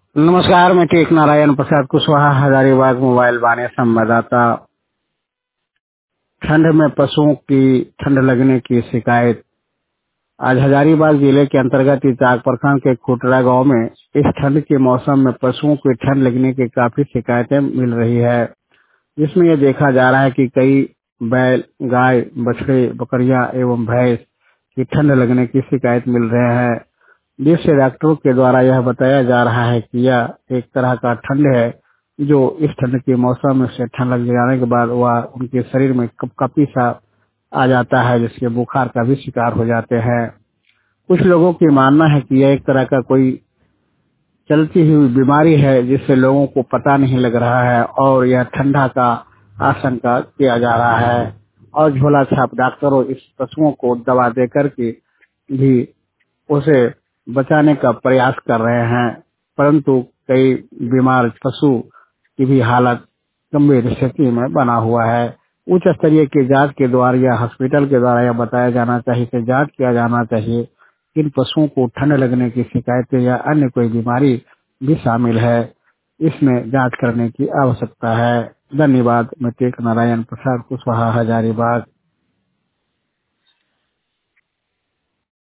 नमस्कार, मैं टेक नारायण प्रसाद कुशवाहा, हजारीबाग मोबाइल बाने संवाददाता। ठंड में पशुओं की ठंड लगने की शिकायत। आज हजारीबाग जिले के अंतर्गत इचाक प्रखंड के खुटरा गांव में इस ठंड के मौसम में पशुओं की ठंड लगने की काफी शिकायतें मिल रही है, जिसमें यह देखा जा रहा है कि कई बैल, गाय, बछड़े, बकरियां एवं भैंस की ठंड लगने की शिकायत मिल रहे हैं, जिससे डॉक्टरों के द्वारा यह बताया जा रहा है कि यह एक तरह का ठंड है जो इस ठंड के मौसम में से ठंड लग जाने के बाद वह उनके शरीर में कपकपी सा आ जाता है, जिसके बुखार का भी शिकार हो जाते हैं। कुछ लोगों की मानना है कि यह एक तरह का कोई चलती हुई बीमारी है जिससे लोगों को पता नहीं लग रहा है और यह ठंडा का आशंका किया जा रहा है और झोला छाप डॉक्टरों इस पशुओं को दवा देकर के भी उसे बचाने का प्रयास कर रहे हैं, परंतु कई बीमार पशु की भी हालत गंभीर स्थिति में बना हुआ है। उच्च स्तरीय की जांच के द्वारा या हॉस्पिटल के द्वारा यह बताया जाना चाहिए कि जांच किया जाना चाहिए कि इन पशुओं को ठंड लगने की शिकायतें या अन्य कोई बीमारी भी शामिल है, इसमें जांच करने की आवश्यकता है। धन्यवाद। मैं टेक नारायण प्रसाद कुशवाहा, हजारीबाग।